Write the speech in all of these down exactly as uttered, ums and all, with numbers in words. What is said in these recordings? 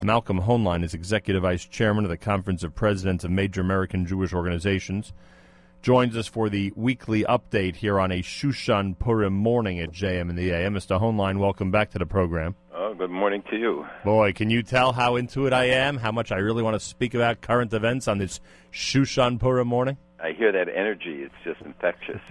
Malcolm Hoenlein is Executive Vice Chairman of the Conference of Presidents of Major American Jewish Organizations. Joins us for the weekly update here on a Shushan Purim morning at J M in the A M. Mister Hoenlein, welcome back to the program. Oh, good morning to you. Boy, can you tell how into it I am, how much I really want to speak about current events on this Shushan Purim morning? I hear that energy. It's just infectious.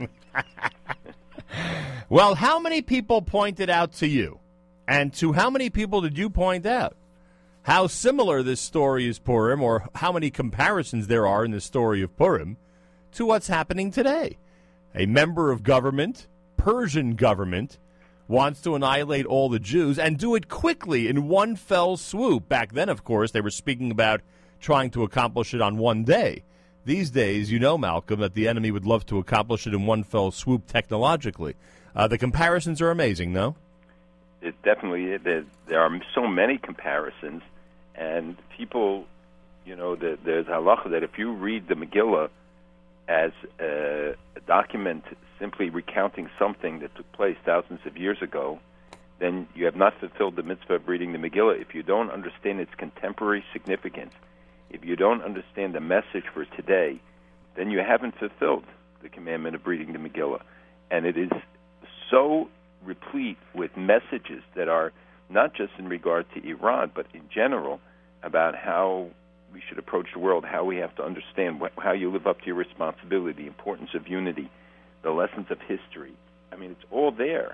Well, how many people pointed out to you? And to how many people did you point out how similar this story is Purim, or how many comparisons there are in the story of Purim, to what's happening today? A member of government, Persian government, wants to annihilate all the Jews and do it quickly in one fell swoop. Back then, of course, they were speaking about trying to accomplish it on one day. These days, you know, Malcolm, that the enemy would love to accomplish it in one fell swoop technologically. Uh, the comparisons are amazing, no? It definitely, there, there are so many comparisons, and people, you know, the, there's halacha that if you read the Megillah as a, a document simply recounting something that took place thousands of years ago, then you have not fulfilled the mitzvah of reading the Megillah. If you don't understand its contemporary significance, if you don't understand the message for today, then you haven't fulfilled the commandment of reading the Megillah. And it is so replete with messages that are not just in regard to Iran, but in general about how we should approach the world, how we have to understand wh- how you live up to your responsibility, the importance of unity, the lessons of history. I mean, it's all there.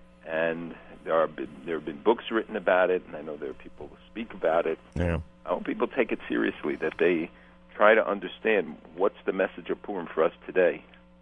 And there are been, there have been books written about it, and I know there are people who speak about it. Yeah. I hope people take it seriously, that they try to understand what's the message of Purim for us today.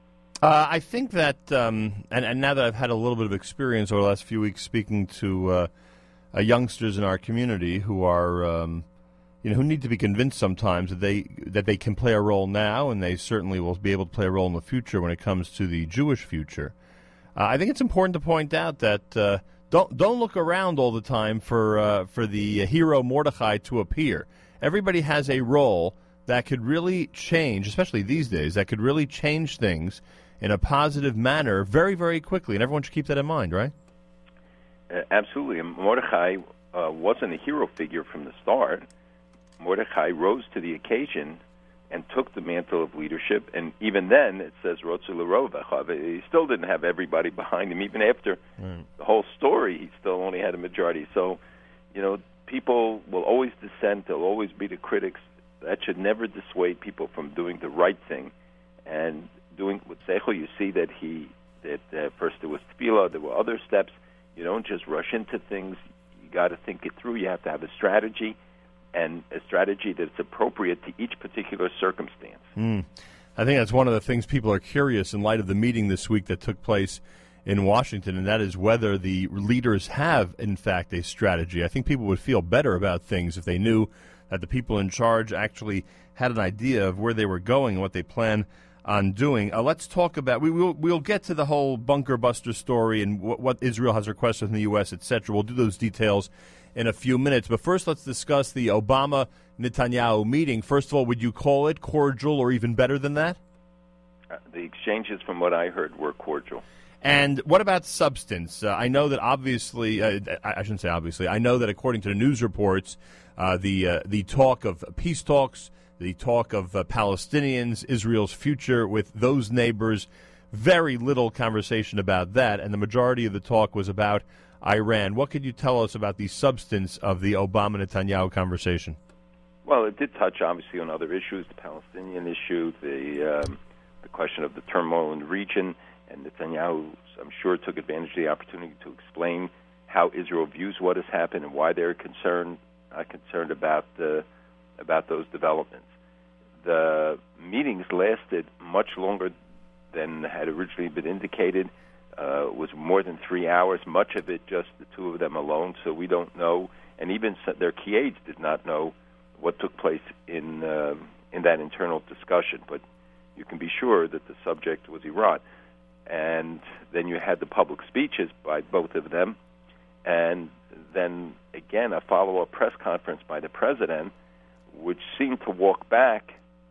Uh, I think that, um, and, and now that I've had a little bit of experience over the last few weeks speaking to uh, uh, youngsters in our community who are, um, you know, who need to be convinced sometimes that they that they can play a role now, and they certainly will be able to play a role in the future when it comes to the Jewish future. Uh, I think it's important to point out that uh, don't don't look around all the time for uh, for the hero Mordechai to appear. Everybody has a role that could really change, especially these days, that could really change things in a positive manner very, very quickly. And everyone should keep that in mind, right? Uh, absolutely. And Mordechai uh, wasn't a hero figure from the start. Mordechai rose to the occasion and took the mantle of leadership. And even then, it says, Rotzu l'Rovachav. He still didn't have everybody behind him. Even after mm. the whole story, he still only had a majority. So, you know, people will always dissent. They'll always be the critics. That should never dissuade people from doing the right thing. And doing with Seichel, you see that he, that uh, first there was tefillah, there were other steps. You don't just rush into things. You got to think it through. You have to have a strategy, and a strategy that's appropriate to each particular circumstance. Mm. I think that's one of the things people are curious in light of the meeting this week that took place in Washington, and that is whether the leaders have, in fact, a strategy. I think people would feel better about things if they knew that the people in charge actually had an idea of where they were going and what they plan on doing. Uh, let's talk about, we will we'll get to the whole bunker buster story and what, what Israel has requested from the U S, et cetera. We'll do those details in a few minutes. But first, let's discuss the Obama-Netanyahu meeting. First of all, would you call it cordial or even better than that? Uh, the exchanges, from what I heard, were cordial. And what about substance? Uh, I know that obviously, uh, I shouldn't say obviously, I know that according to the news reports, uh, the uh, the talk of peace talks, the talk of uh, Palestinians, Israel's future with those neighbors, very little conversation about that, and the majority of the talk was about Iran. What could you tell us about the substance of the Obama-Netanyahu conversation? Well, it did touch, obviously, on other issues, the Palestinian issue, the um, the question of the turmoil in the region, and Netanyahu, I'm sure, took advantage of the opportunity to explain how Israel views what has happened and why they're concerned uh, concerned about the about those developments. The meetings lasted much longer than had originally been indicated. Uh, it was more than three hours, much of it just the two of them alone, so we don't know. And even their key aides did not know what took place in uh, in that internal discussion. But you can be sure that the subject was Iran. And then you had the public speeches by both of them, and then, again, a follow-up press conference by the president, which seemed to walk back,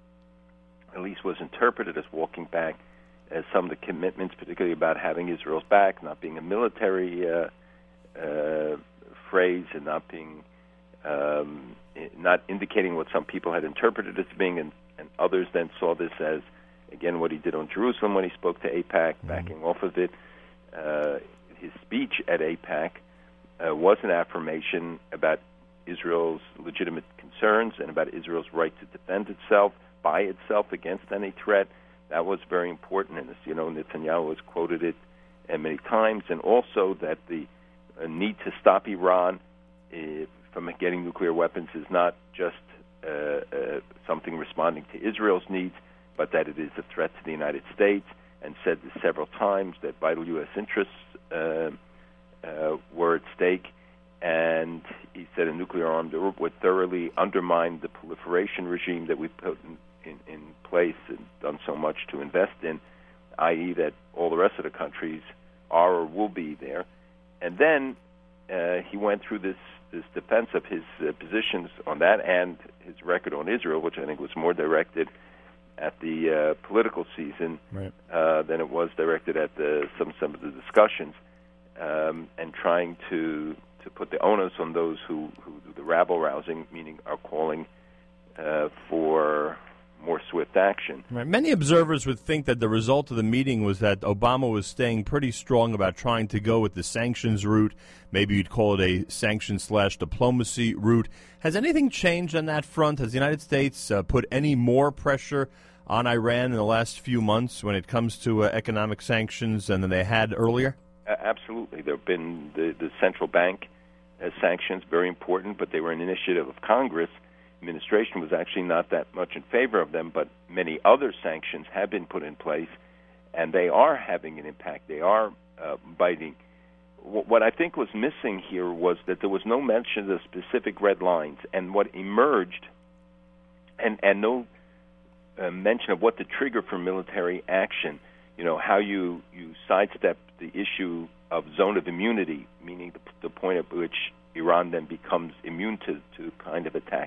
at least was interpreted as walking back, as some of the commitments, particularly about having Israel's back, not being a military uh, uh, phrase, and not being um, not indicating what some people had interpreted as being, and, and others then saw this as, again, what he did on Jerusalem when he spoke to AIPAC, mm-hmm. backing off of it. Uh, his speech at AIPAC uh, was an affirmation about Israel's legitimate concerns and about Israel's right to defend itself by itself against any threat. That was very important, and as you know, Netanyahu has quoted it uh, many times, and also that the uh, need to stop Iran uh, from getting nuclear weapons is not just uh, uh, something responding to Israel's needs, but that it is a threat to the United States, and said this several times that vital U S interests uh, uh, were at stake. And he said a nuclear-armed Europe would thoroughly undermine the proliferation regime that we put in, in, in place and done so much to invest in, that is that all the rest of the countries are or will be there. And then uh, he went through this, this defense of his uh, positions on that and his record on Israel, which I think was more directed at the uh, political season right. uh, than it was directed at the, some, some of the discussions, um, and trying to... to put the onus on those who, who do the rabble-rousing, meaning are calling uh, for more swift action. Right. Many observers would think that the result of the meeting was that Obama was staying pretty strong about trying to go with the sanctions route. Maybe you'd call it a sanction-slash-diplomacy route. Has anything changed on that front? Has the United States uh, put any more pressure on Iran in the last few months when it comes to uh, economic sanctions than they had earlier? Uh, absolutely. There have been the, the central bank uh, sanctions, very important, but they were an initiative of Congress. Administration was actually not that much in favor of them, but many other sanctions have been put in place, and they are having an impact. They are uh, biting. W- what I think was missing here was that there was no mention of specific red lines, and what emerged, and, and no uh, mention of what the trigger for military action, you know, how you, you sidestep the issue of zone of immunity, meaning the, the point at which Iran then becomes immune to, to kind of attack.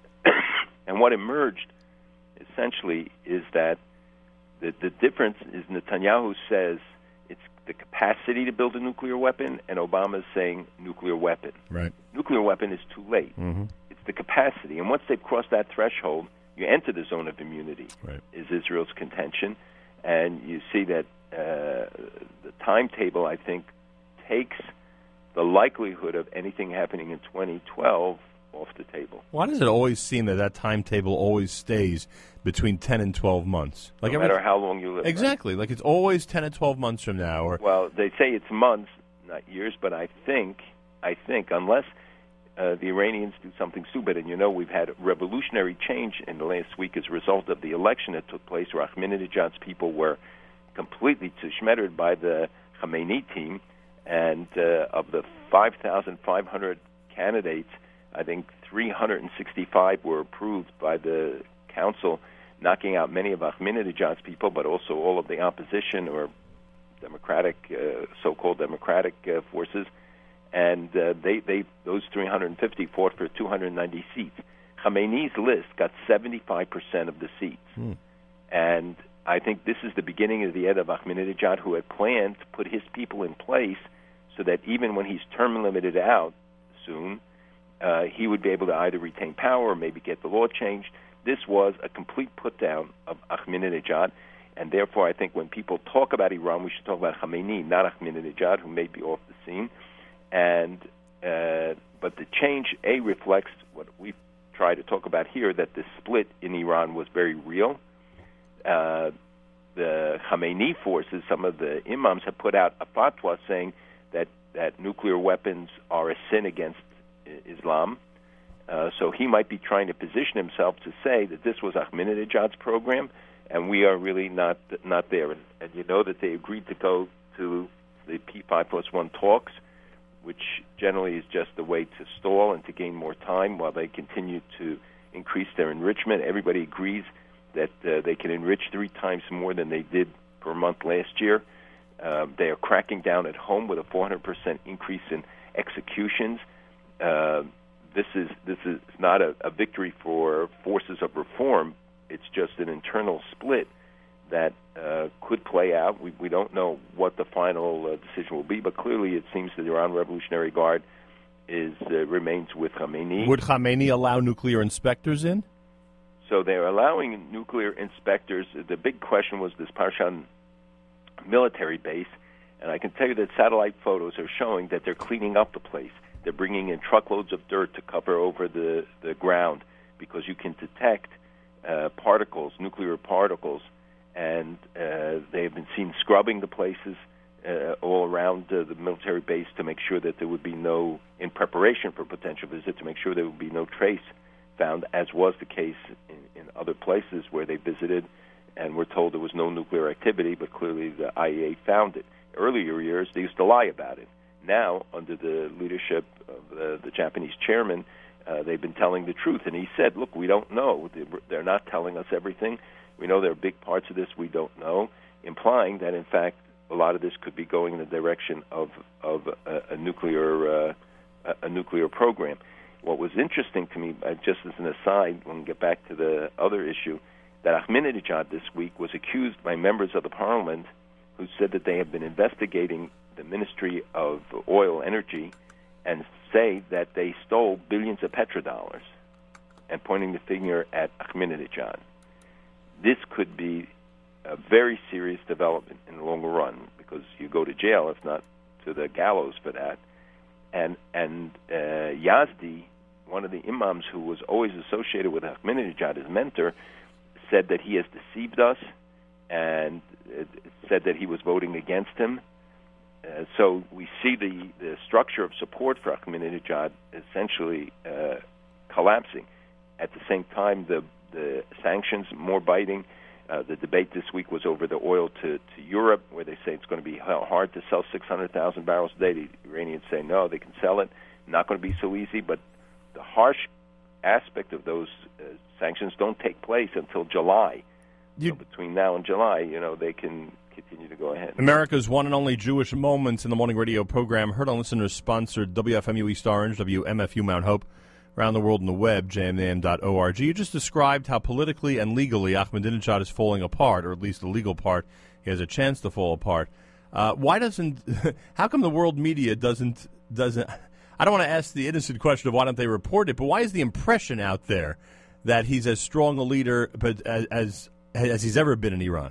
And what emerged, essentially, is that the, the difference is Netanyahu says it's the capacity to build a nuclear weapon, and Obama is saying nuclear weapon. Right. Nuclear weapon is too late. Mm-hmm. It's the capacity. And once they've crossed that threshold, you enter the zone of immunity, right. is Israel's contention. And you see that uh, the timetable, I think, takes the likelihood of anything happening in twenty twelve off the table. Why does it always seem that that timetable always stays between ten and twelve months? Like no matter how long you live. Exactly. Right? Like it's always ten and twelve months from now. Or Well, they say it's months, not years, but I think, I think, unless uh, the Iranians do something stupid, and you know we've had revolutionary change in the last week as a result of the election that took place where Ahmadinejad's people were completely tishmettered by the Khamenei team, and uh, of the five thousand five hundred candidates, I think three hundred sixty-five were approved by the council, knocking out many of Ahmadinejad's people, but also all of the opposition or democratic, uh, so-called democratic uh, forces. And uh, they, they, those three hundred fifty fought for two hundred ninety seats. Khamenei's list got seventy-five percent of the seats. Hmm. And I think this is the beginning of the end of Ahmadinejad, who had planned to put his people in place so that even when he's term limited out soon, uh, he would be able to either retain power or maybe get the law changed. This was a complete put-down of Ahmadinejad, and therefore I think when people talk about Iran, we should talk about Khamenei, not Ahmadinejad, who may be off the scene. And uh, but the change, A, reflects what we try to talk about here, that the split in Iran was very real. Uh, the Khamenei forces, some of the imams have put out a fatwa saying that, that nuclear weapons are a sin against Islam. Uh, so he might be trying to position himself to say that this was Ahmadinejad's program, and we are really not not there. And, and you know that they agreed to go to the P five plus one talks, which generally is just a way to stall and to gain more time while they continue to increase their enrichment. Everybody agrees that uh, they can enrich three times more than they did per month last year. Uh, they are cracking down at home with a four hundred percent increase in executions. Uh, this is this is not a, a victory for forces of reform. It's just an internal split that uh, could play out. We, we don't know what the final uh, decision will be, but clearly it seems that the Iran Revolutionary Guard is uh, remains with Khamenei. Would Khamenei allow nuclear inspectors in? So they're allowing nuclear inspectors. The big question was this Parshan military base, and I can tell you that satellite photos are showing that they're cleaning up the place. They're bringing in truckloads of dirt to cover over the, the ground because you can detect uh, particles, nuclear particles, and uh, they have been seen scrubbing the places uh, all around uh, the military base to make sure that there would be no, in preparation for potential visit, to make sure there would be no trace found, as was the case in, in other places where they visited, and were told there was no nuclear activity, but clearly the I A E A found it. Earlier years, they used to lie about it. Now, under the leadership of uh, the Japanese chairman, uh, they've been telling the truth. And he said, look, we don't know. They're not telling us everything. We know there are big parts of this we don't know, implying that, in fact, a lot of this could be going in the direction of, of a, a nuclear uh, a nuclear program. What was interesting to me, uh, just as an aside, when we get back to the other issue, that Ahmadinejad this week was accused by members of the parliament who said that they have been investigating the Ministry of Oil Energy and say that they stole billions of petrodollars, and pointing the finger at Ahmadinejad. This could be a very serious development in the longer run, because you go to jail, if not to the gallows for that. And, and uh, Yazdi, one of the imams who was always associated with Ahmadinejad, his mentor, said that he has deceived us, and uh, said that he was voting against him. Uh, so we see the, the structure of support for Ahmadinejad essentially uh, collapsing. At the same time, the, the sanctions more biting. Uh, the debate this week was over the oil to, to Europe, where they say it's going to be hard to sell six hundred thousand barrels a day. The Iranians say, no, they can sell it. Not going to be so easy, but the harsh aspect of those uh, sanctions don't take place until July. You, so between now and July, you know, they can continue to go ahead. America's one and only Jewish Moments in the Morning Radio program, heard on listeners sponsored W F M U East Orange, W M F U Mount Hope, around the world on the web, j m a m dot org. You just described how politically and legally Ahmadinejad is falling apart, or at least the legal part. He has a chance to fall apart. Uh, why doesn't, how come the world media doesn't, doesn't, I don't want to ask the innocent question of why don't they report it, but why is the impression out there that he's as strong a leader but as, as, as he's ever been in Iran?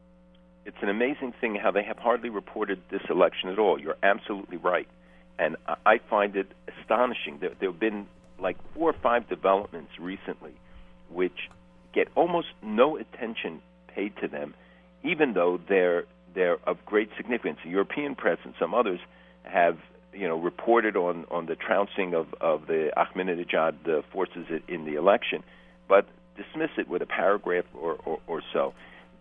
It's an amazing thing how they have hardly reported this election at all. You're absolutely right. And I find it astonishing. There, there have been like four or five developments recently which get almost no attention paid to them, even though they're they're of great significance. The European press and some others have, you know, reported on, on the trouncing of, of the Ahmadinejad uh, forces in the election, but dismiss it with a paragraph or, or, or so.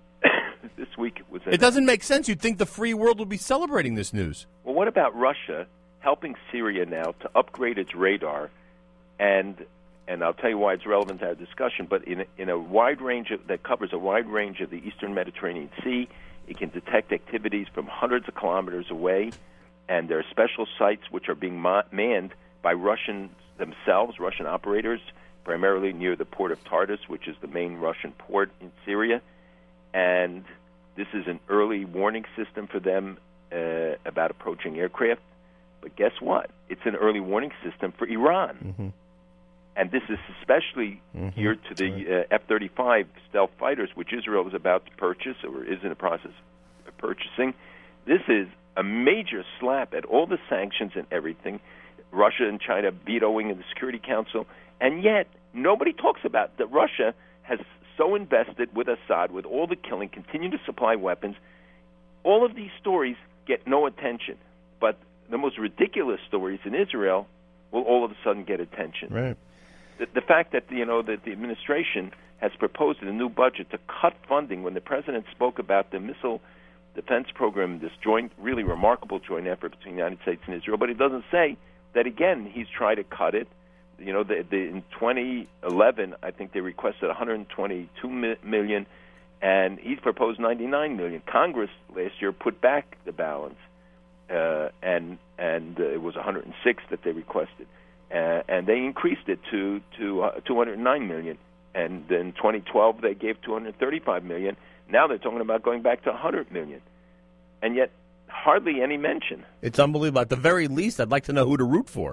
This week was a, it doesn't make sense. You'd think the free world would be celebrating this news. Well, what about Russia helping Syria now to upgrade its radar? And and I'll tell you why it's relevant to our discussion, but in a, in a wide range of, that covers a wide range of the Eastern Mediterranean Sea. It can detect activities from hundreds of kilometers away, and there are special sites which are being ma- manned by Russians themselves, Russian operators, primarily near the port of Tartus, which is the main Russian port in Syria. And this is an early warning system for them uh, about approaching aircraft. But guess what? It's an early warning system for Iran. Mm-hmm. And this is especially mm-hmm. geared to the uh, F thirty-five stealth fighters, which Israel is about to purchase or is in the process of purchasing. This is a major slap at all the sanctions and everything. Russia and China vetoing in the Security Council. And yet, nobody talks about that Russia has so invested with Assad, with all the killing, continue to supply weapons. All of these stories get no attention. But the most ridiculous stories in Israel will all of a sudden get attention. Right. The, the fact that, you know, that the administration has proposed in a new budget to cut funding when the president spoke about the missile defense program, this joint, really remarkable joint effort between the United States and Israel, but it doesn't say that, again, he's tried to cut it. You know, the, the, in twenty eleven, I think they requested one hundred twenty-two million dollars, and he's proposed ninety-nine million dollars. Congress last year put back the balance, uh, and and uh, it was one hundred six that they requested, uh, and they increased it to to uh, two hundred nine million dollars. And in twenty twelve, they gave two hundred thirty-five million dollars. Now they're talking about going back to one hundred million dollars, and yet hardly any mention. It's unbelievable. At the very least, I'd like to know who to root for.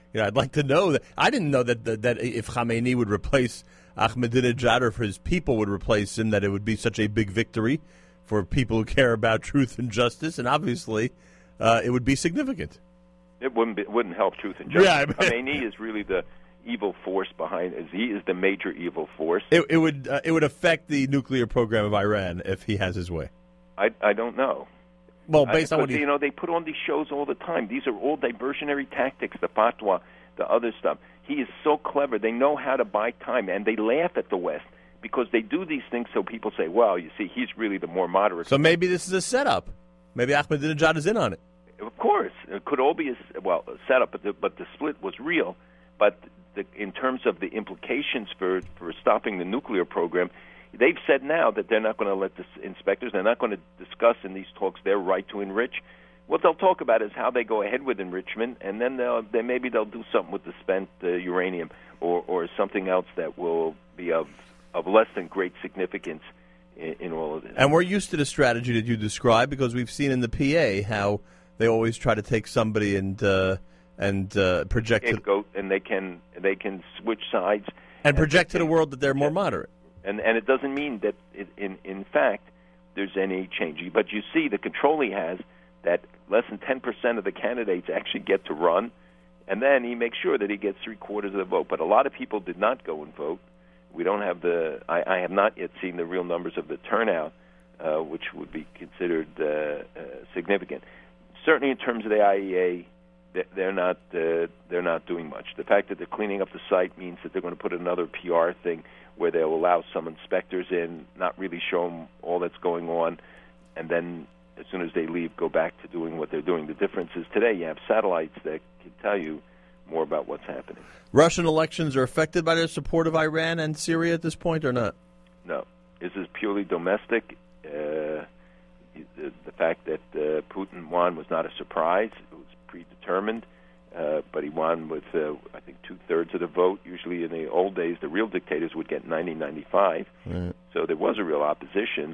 You know, I'd like to know that. I didn't know that that, that if Khamenei would replace Ahmadinejad, or if his people would replace him, that it would be such a big victory for people who care about truth and justice. And obviously, uh, it would be significant. It wouldn't be, it wouldn't help truth and justice. Yeah, I mean, Khamenei is really the evil force behind it. He is the major evil force. It, it would uh, it would affect the nuclear program of Iran if he has his way. I I don't know. Well, based I, on what you he... know, they put on these shows all the time. These are all diversionary tactics. The fatwa, the other stuff. He is so clever. They know how to buy time, and they laugh at the West because they do these things. So people say, "Well, you see, he's really the more moderate." So maybe this is a setup. Maybe Ahmadinejad is in on it. Of course, it could all be a, well a setup, but the, but the split was real. But the, in terms of the implications for for stopping the nuclear program, they've said now that they're not going to let the inspectors, they're not going to discuss in these talks their right to enrich. What they'll talk about is how they go ahead with enrichment, and then they'll, then maybe they'll do something with the spent uh, uranium or, or something else that will be of, of less than great significance in, in all of this. And we're used to the strategy that you describe because we've seen in the P A how they always try to take somebody and uh, and uh, project to, go, and they can they can switch sides and project and to the world that they're more moderate. And and it doesn't mean that it, in in fact there's any change. But you see, the control he has that less than ten percent of the candidates actually get to run, and then he makes sure that he gets three quarters of the vote. But a lot of people did not go and vote. We don't have the. I, I have not yet seen the real numbers of the turnout, uh, which would be considered uh, uh, significant. Certainly, in terms of the I E A, they're not uh, they're not doing much. The fact that they're cleaning up the site means that they're going to put another P R thing where they'll allow some inspectors in, not really show them all that's going on, and then as soon as they leave, go back to doing what they're doing. The difference is today you have satellites that can tell you more about what's happening. Russian elections are affected by their support of Iran and Syria at this point, or not? No. This is purely domestic. Uh, the, the fact that uh, Putin won was not a surprise. It was predetermined, uh, but he won with, uh, I think, two-thirds of the vote. Usually in the old days, the real dictators would get ninety, ninety-five. Right. So there was a real opposition.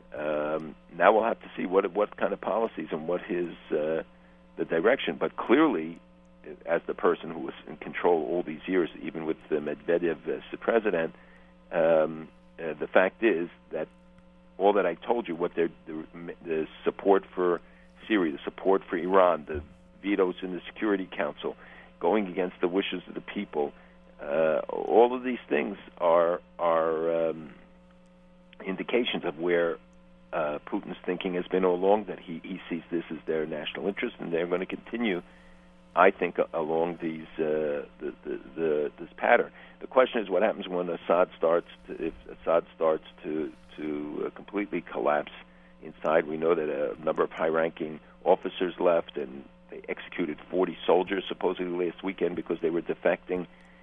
Um, now we'll have to see what what kind of policies and what his uh, the direction. But clearly, as the person who was in control all these years, even with uh, Medvedev as the president, um, uh, the fact is that all that I told you, what the, the support for Syria, the support for Iran, the vetoes in the Security Council, going against the wishes of the people, uh, all of these things are are um, indications of where uh, Putin's thinking has been all along, that he, he sees this as their national interest, and they're going to continue, I think, along these uh, the, the, the, this pattern. The question is what happens when Assad starts to, if Assad starts to to uh, completely collapse inside. We know that a number of high-ranking officers left, and they executed forty soldiers supposedly last weekend because they were defecting.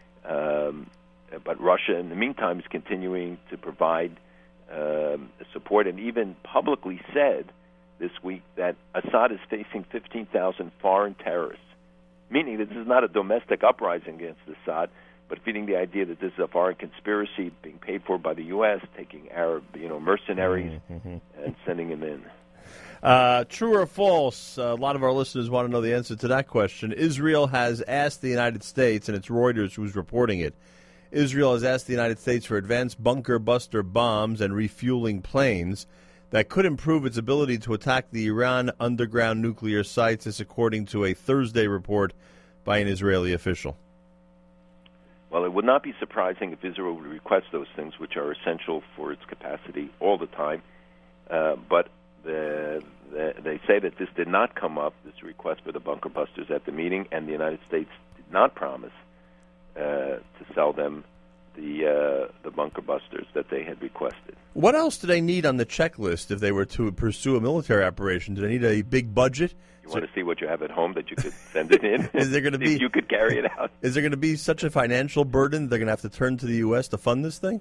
Um, but Russia, in the meantime, is continuing to provide um, support, and even publicly said this week that Assad is facing fifteen thousand foreign terrorists, meaning that this is not a domestic uprising against Assad, but feeding the idea that this is a foreign conspiracy being paid for by the U S, taking Arab, you know, mercenaries mm-hmm. and sending them in. Uh, true or false? Uh, a lot of our listeners want to know the answer to that question. Israel has asked the United States, and it's Reuters who's reporting it, Israel has asked the United States for advanced bunker buster bombs and refueling planes that could improve its ability to attack the Iran underground nuclear sites, this according to a Thursday report by an Israeli official. Well, it would not be surprising if Israel would request those things, which are essential for its capacity all the time. Uh, but the, the, they say that this did not come up, this request for the bunker busters at the meeting, and the United States did not promise uh, to sell them the uh, the bunker busters that they had requested. What else do they need on the checklist if they were to pursue a military operation? Do they need a big budget? You want to see what you have at home that you could send it in? Is there going to be you could carry it out? Is there going to be such a financial burden they're going to have to turn to the U S to fund this thing?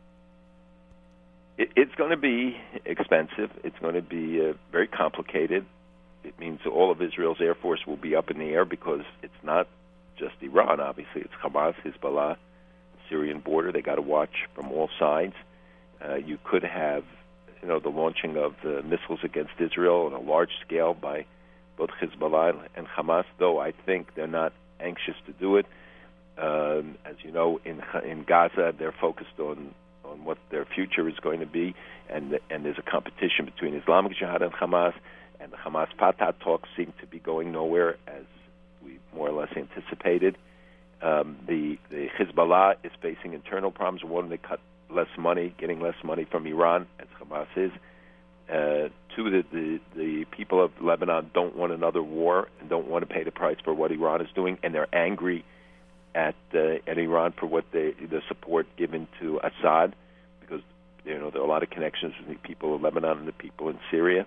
It, it's going to be expensive. It's going to be uh, very complicated. It means all of Israel's Air Force will be up in the air because it's not just Iran, obviously. It's Hamas, Hezbollah, the Syrian border. They got to watch from all sides. Uh, you could have, you know, the launching of uh, missiles against Israel on a large scale by both Hezbollah and Hamas, though I think they're not anxious to do it. Um, as you know, in in Gaza, they're focused on, on what their future is going to be, and and there's a competition between Islamic Jihad and Hamas, and the Hamas-Fatah talks seem to be going nowhere, as we more or less anticipated. Um, the, the Hezbollah is facing internal problems. One, they cut less money, getting less money from Iran, as Hamas is. Uh, two, the, the, the people of Lebanon don't want another war and don't want to pay the price for what Iran is doing, and they're angry at uh, at Iran for what they, the support given to Assad, because you know there are a lot of connections between the people of Lebanon and the people in Syria,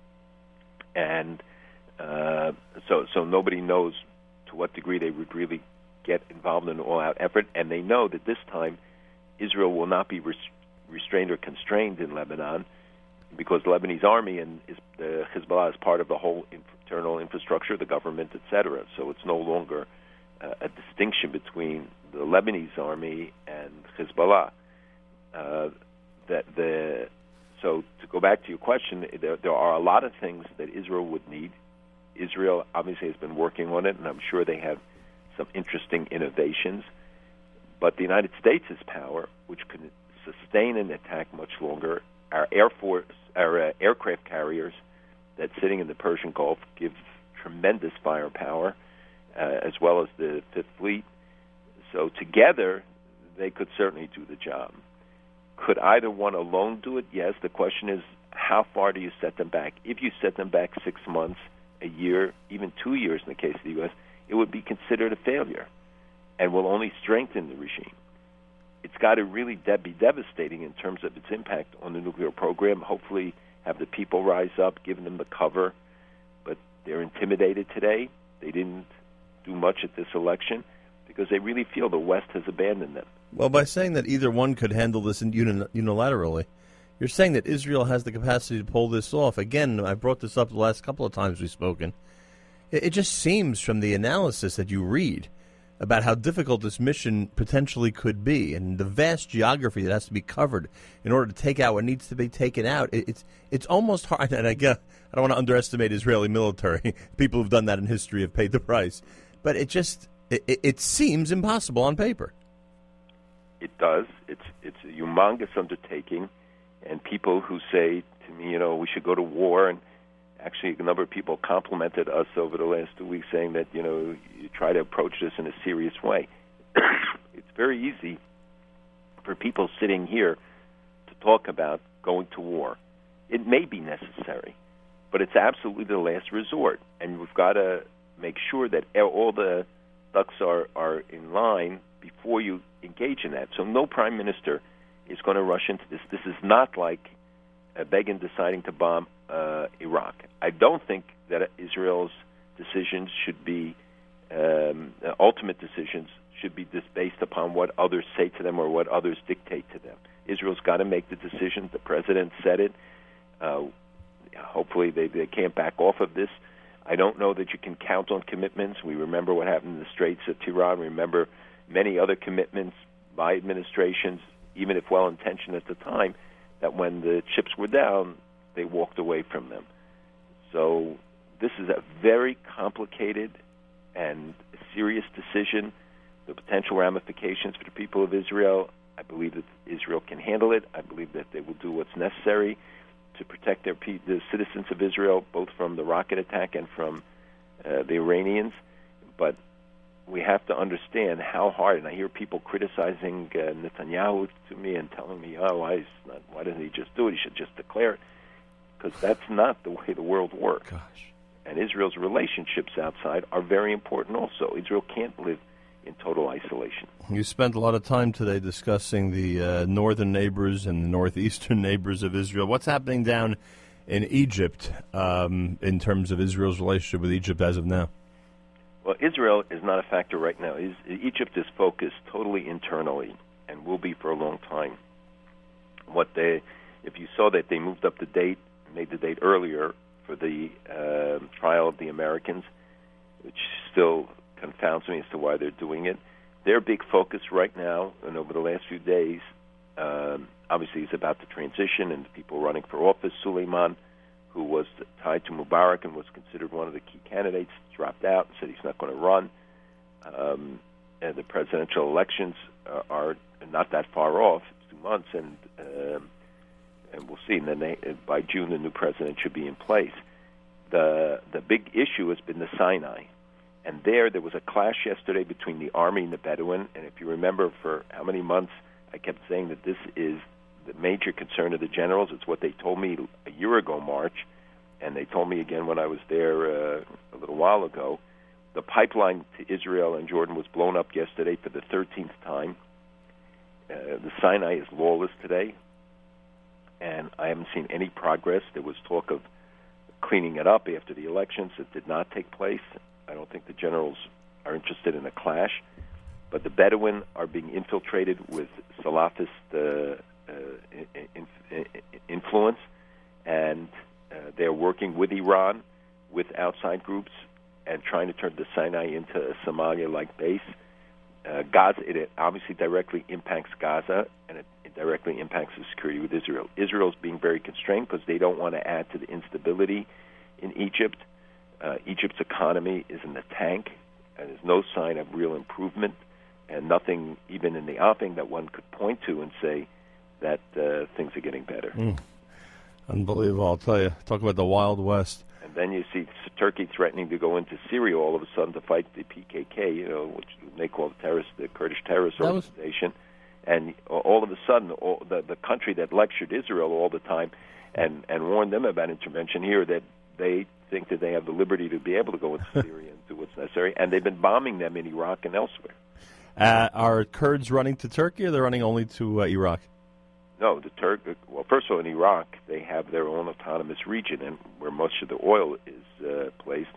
and uh, so so nobody knows to what degree they would really get involved in an all-out effort, and they know that this time Israel will not be res- restrained or constrained in Lebanon, because the Lebanese army and is, the Hezbollah is part of the whole internal infrastructure, the government, et cetera. So it's no longer uh, a distinction between the Lebanese army and Hezbollah. Uh, that the so to go back to your question, there, there are a lot of things that Israel would need. Israel obviously has been working on it, and I'm sure they have some interesting innovations. But the United States' power, which can sustain an attack much longer, our air force, our uh, aircraft carriers that's sitting in the Persian Gulf give tremendous firepower, uh, as well as the Fifth Fleet. So together, they could certainly do the job. Could either one alone do it? Yes. The question is, how far do you set them back? If you set them back six months, a year, even two years in the case of the U S, it would be considered a failure and will only strengthen the regime. It's got to really de- be devastating in terms of its impact on the nuclear program. Hopefully have the people rise up, giving them the cover. But they're intimidated today. They didn't do much at this election because they really feel the West has abandoned them. Well, by saying that either one could handle this uni- unilaterally, you're saying that Israel has the capacity to pull this off. Again, I brought this up the last couple of times we've spoken. It, it just seems from the analysis that you read about how difficult this mission potentially could be and the vast geography that has to be covered in order to take out what needs to be taken out. It, it's it's almost hard, and again, I don't want to underestimate Israeli military. People who've done that in history have paid the price. But it just, it, it seems impossible on paper. It does. It's it's a humongous undertaking, and people who say to me, you know, we should go to war, and actually a number of people complimented us over the last two weeks saying that, you know, you try to approach this in a serious way. It's very easy for people sitting here to talk about going to war. It may be necessary, but it's absolutely the last resort, and we've got to make sure that all the ducks are, are in line before you engage in that. So no prime minister is going to rush into this. This is not like uh, Begin deciding to bomb uh, Iraq. I don't think that Israel's decisions should be, um, uh, ultimate decisions should be just based upon what others say to them or what others dictate to them. Israel's got to make the decision. The president said it. Uh, hopefully they, they can't back off of this. I don't know that you can count on commitments. We remember what happened in the Straits of Tiran. We remember many other commitments by administrations, even if well-intentioned at the time, that when the chips were down, they walked away from them. So this is a very complicated and serious decision. The potential ramifications for the people of Israel, I believe that Israel can handle it. I believe that they will do what's necessary to protect their the citizens of Israel, both from the rocket attack and from uh, the Iranians. But we have to understand how hard, and I hear people criticizing uh, Netanyahu to me and telling me, oh, why, is not, why doesn't he just do it? He should just declare it. Because that's not the way the world works. Gosh. And Israel's relationships outside are very important also. Israel can't live in total isolation. You spent a lot of time today discussing the uh, northern neighbors and the northeastern neighbors of Israel. What's happening down in Egypt um, in terms of Israel's relationship with Egypt as of now? Well, Israel is not a factor right now. Egypt is focused totally internally and will be for a long time. What they, if you saw that they moved up the date, made the date earlier for the uh, trial of the Americans, which still confounds me as to why they're doing it. Their big focus right now, and over the last few days, um, obviously is about the transition and the people running for office. Suleiman, who was tied to Mubarak and was considered one of the key candidates, dropped out and said he's not going to run. Um, and the presidential elections uh, are not that far off. It's two months, and uh, and we'll see. And then they, by June, the new president should be in place. The the big issue has been the Sinai. And there, there was a clash yesterday between the army and the Bedouin. And if you remember, for how many months I kept saying that this is the major concern of the generals. It's what they told me a year ago, March, and they told me again when I was there uh, a little while ago. The pipeline to Israel and Jordan was blown up yesterday for the thirteenth time. Uh, the Sinai is lawless today, and I haven't seen any progress. There was talk of cleaning it up after the elections. It did not take place. I don't think the generals are interested in a clash. But the Bedouin are being infiltrated with Salafist uh, uh, in, in, influence, and uh, they're working with Iran, with outside groups, and trying to turn the Sinai into a Somalia-like base. Uh, Gaza, it obviously directly impacts Gaza, and it, it directly impacts the security with Israel. Israel's being very constrained because they don't want to add to the instability in Egypt. Uh, Egypt's economy is in the tank, and there's no sign of real improvement, and nothing even in the offing that one could point to and say that uh, things are getting better. Mm. Unbelievable, I'll tell you. Talk about the Wild West. And then you see Turkey threatening to go into Syria all of a sudden to fight the P K K, you know, which they call the terrorist, the Kurdish terrorist that was... organization. And all of a sudden, all, the, the country that lectured Israel all the time and, and warned them about intervention here, that they think that they have the liberty to be able to go into Syria and do what's necessary, and they've been bombing them in Iraq and elsewhere. Uh, are Kurds running to Turkey, or they're running only to uh, Iraq? No, the Turk. Well, first of all, in Iraq, they have their own autonomous region, and where much of the oil is uh, placed.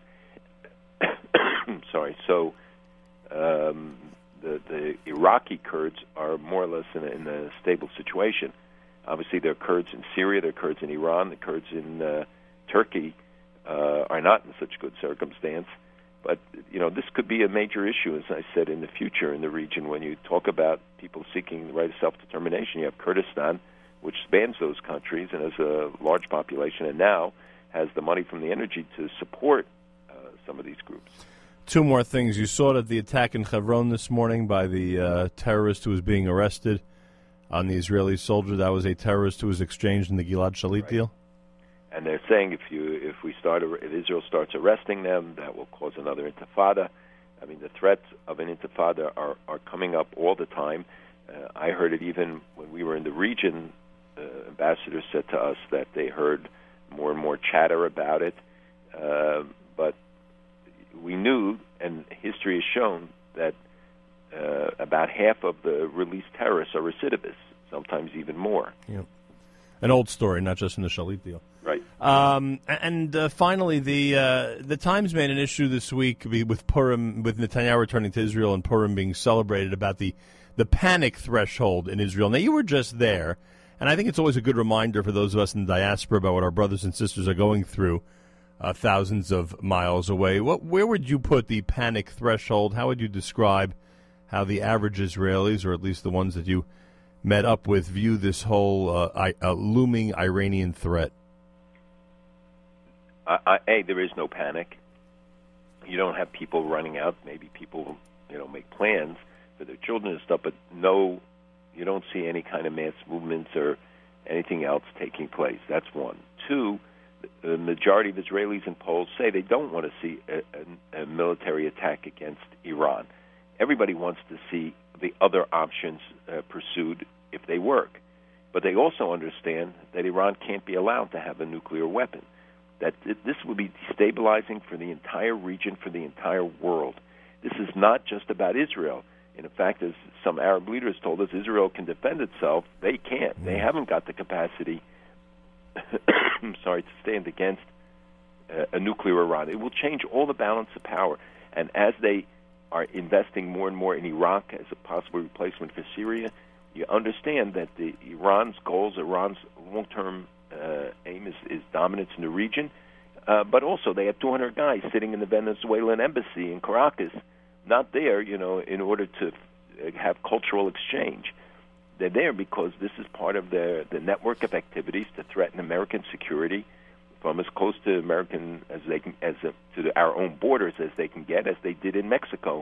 Sorry. So um, the the Iraqi Kurds are more or less in a, in a stable situation. Obviously, there are Kurds in Syria, there are Kurds in Iran, the Kurds in uh, Turkey uh, are not in such good circumstance. But, you know, this could be a major issue, as I said, in the future in the region. When you talk about people seeking the right of self-determination, you have Kurdistan, which spans those countries and has a large population, and now has the money from the energy to support uh, some of these groups. Two more things. You saw that the attack in Hebron this morning by the uh, terrorist who was being arrested on the Israeli soldier. That was a terrorist who was exchanged in the Gilad Shalit right. deal. And they're saying if you if we start if Israel starts arresting them, that will cause another intifada. I mean, the threats of an intifada are, are coming up all the time. Uh, I heard it even when we were in the region. Uh, ambassadors said to us that they heard more and more chatter about it. Uh, but we knew, and history has shown, that uh, about half of the released terrorists are recidivists, sometimes even more. Yeah. An old story, not just in the Shalit deal. Right. Um, and uh, finally, the uh, the Times made an issue this week with Purim, with Netanyahu returning to Israel and Purim being celebrated, about the, the panic threshold in Israel. Now, you were just there, and I think it's always a good reminder for those of us in the diaspora about what our brothers and sisters are going through uh, thousands of miles away. What, where would you put the panic threshold? How would you describe how the average Israelis, or at least the ones that you met up with, view this whole uh, I, uh, looming Iranian threat? Uh, I, A, there is no panic. You don't have people running out. Maybe people, you know, make plans for their children and stuff, but no, you don't see any kind of mass movements or anything else taking place. That's one. Two, the majority of Israelis and polls say they don't want to see a, a, a military attack against Iran. Everybody wants to see the other options uh, pursued if they work. But they also understand that Iran can't be allowed to have a nuclear weapon, that this would be destabilizing for the entire region, for the entire world. This is not just about Israel. And in fact, as some Arab leaders told us, Israel can defend itself. They can't. Mm. They haven't got the capacity I'm sorry, to stand against uh, a nuclear Iran. It will change all the balance of power. And as they are investing more and more in Iraq as a possible replacement for Syria, you understand that the Iran's goals, Iran's long-term uh, aim is, is dominance in the region, uh, but also they have two hundred guys sitting in the Venezuelan embassy in Caracas, not there, you know, in order to have cultural exchange. They're there because this is part of their the network of activities to threaten American security from as close to American as they can, as a, to the, our own borders as they can get, as they did in Mexico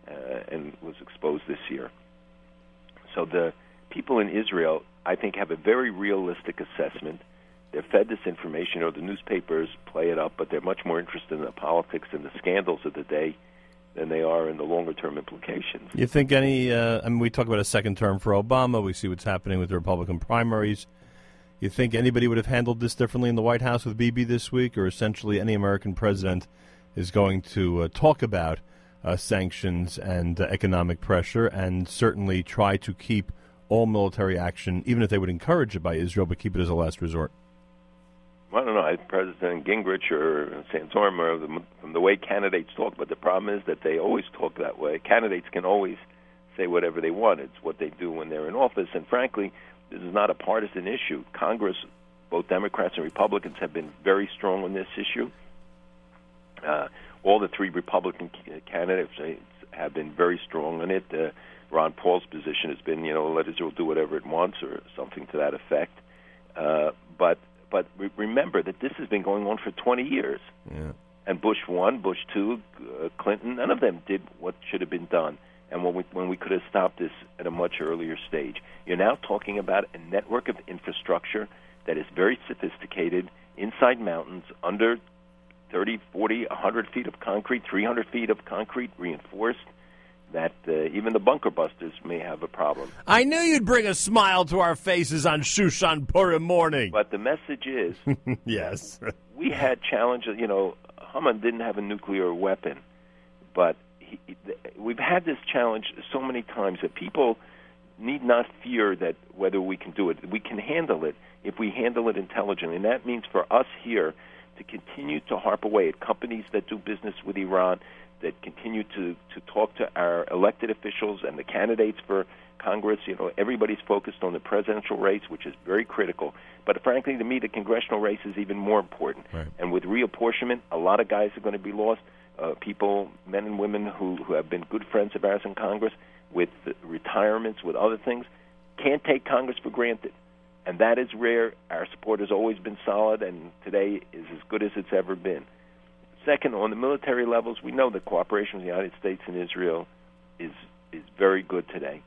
uh, and was exposed this year. So the people in Israel, I think, have a very realistic assessment. They're fed this information, or the newspapers play it up, but they're much more interested in the politics and the scandals of the day than they are in the longer-term implications. You think any, uh, I mean, we talk about a second term for Obama. We see what's happening with the Republican primaries. You think anybody would have handled this differently in the White House with Bibi this week, or essentially any American president is going to uh, talk about uh, sanctions and uh, economic pressure and certainly try to keep all military action, even if they would encourage it by Israel, but keep it as a last resort? I don't know, President Gingrich or Santorum, or the, from the way candidates talk, but the problem is that they always talk that way. Candidates can always say whatever they want. It's what they do when they're in office, and frankly, this is not a partisan issue. Congress, both Democrats and Republicans, have been very strong on this issue. Uh, all the three Republican candidates have been very strong on it. Uh, Ron Paul's position has been, you know, let Israel do whatever it wants, or something to that effect. Uh, but But re- remember that this has been going on for twenty years. Yeah. And Bush one, Bush two, uh, Clinton, none of them did what should have been done. And when we, when we could have stopped this at a much earlier stage. You're now talking about a network of infrastructure that is very sophisticated, inside mountains, under thirty, forty, one hundred feet of concrete, three hundred feet of concrete, reinforced, that uh, even the bunker busters may have a problem. I knew you'd bring a smile to our faces on Shushan Purim morning. But the message is, yes, we had challenges. You know, Haman didn't have a nuclear weapon, but he, we've had this challenge so many times that people need not fear that whether we can do it. We can handle it if we handle it intelligently, and that means for us here to continue to harp away at companies that do business with Iran, that continue to, to talk to our elected officials and the candidates for Congress. You know, everybody's focused on the presidential race, which is very critical. But frankly, to me, the congressional race is even more important. Right. And with reapportionment, a lot of guys are going to be lost. Uh, people, men and women who, who have been good friends of ours in Congress, with retirements, with other things, can't take Congress for granted. And that is rare. Our support has always been solid, and today is as good as it's ever been. Second, on the military levels, we know that cooperation with the United States and Israel is is very good today,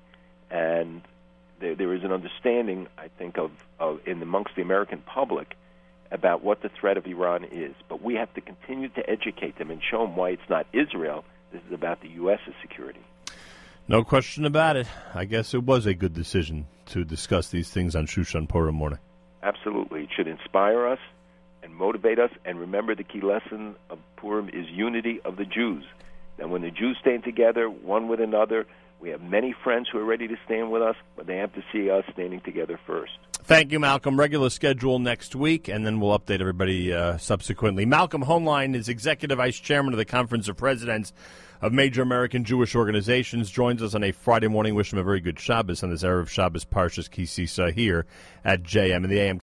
and there, there is an understanding, I think, of, of in amongst the American public about what the threat of Iran is. But we have to continue to educate them and show them why it's not Israel. This is about the U S.'s security. No question about it. I guess it was a good decision to discuss these things on Shushan Purim morning. Absolutely. It should inspire us and motivate us. And remember, the key lesson of Purim is unity of the Jews. And when the Jews stand together, one with another, we have many friends who are ready to stand with us, but they have to see us standing together first. Thank you, Malcolm. Regular schedule next week, and then we'll update everybody uh, subsequently. Malcolm Hoenlein is Executive Vice Chairman of the Conference of Presidents of Major American Jewish Organizations. Joins us on a Friday morning. Wish him a very good Shabbos on this Erev Shabbos Parshas Ki Sisa here at J M and the A M